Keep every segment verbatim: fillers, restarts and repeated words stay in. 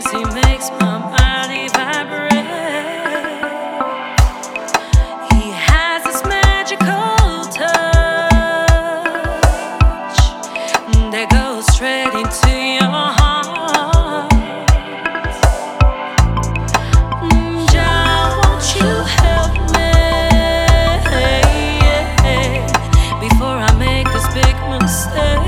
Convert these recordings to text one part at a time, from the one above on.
He makes my body vibrate. He has this magical touch that goes straight into your heart. Jah, won't you help me before I make this big mistake?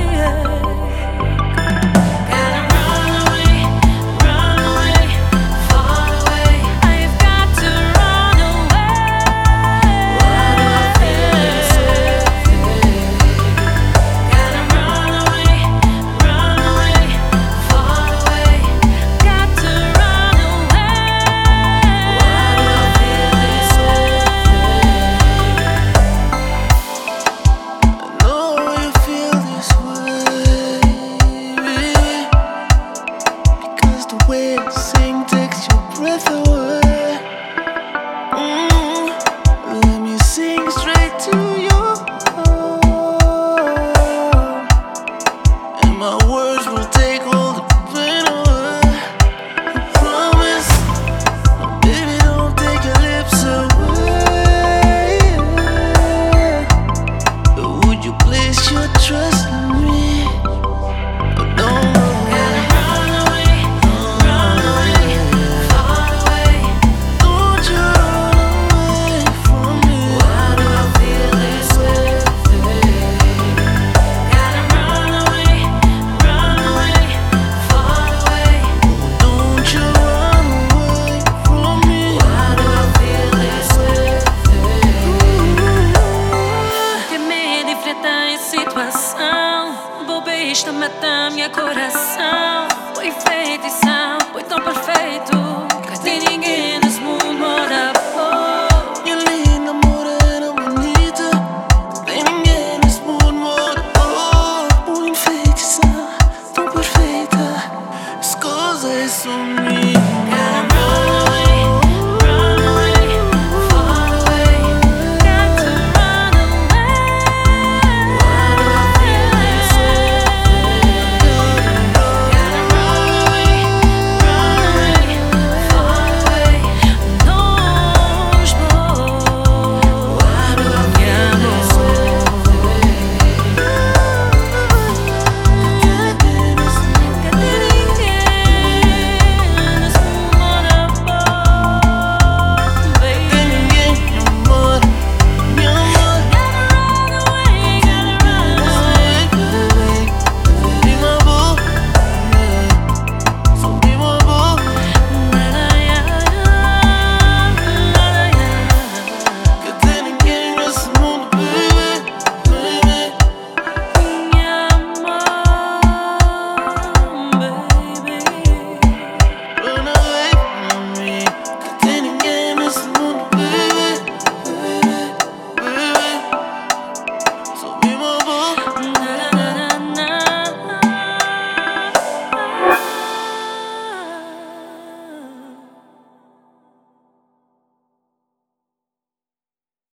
Sing takes your breath away. Mm, let me sing straight to your heart, and my words will take all the pain away. I promise, baby, don't take your lips away. Would you place your trust in me? Don't Bobeista mata minha coração. Foi feitição, foi tão perfeito que tem ninguém nesse mundo mora bom. Minha linda morena bonita, tem ninguém nesse mundo mora bom. Uma enfeitição tão perfeita, escusa isso minha.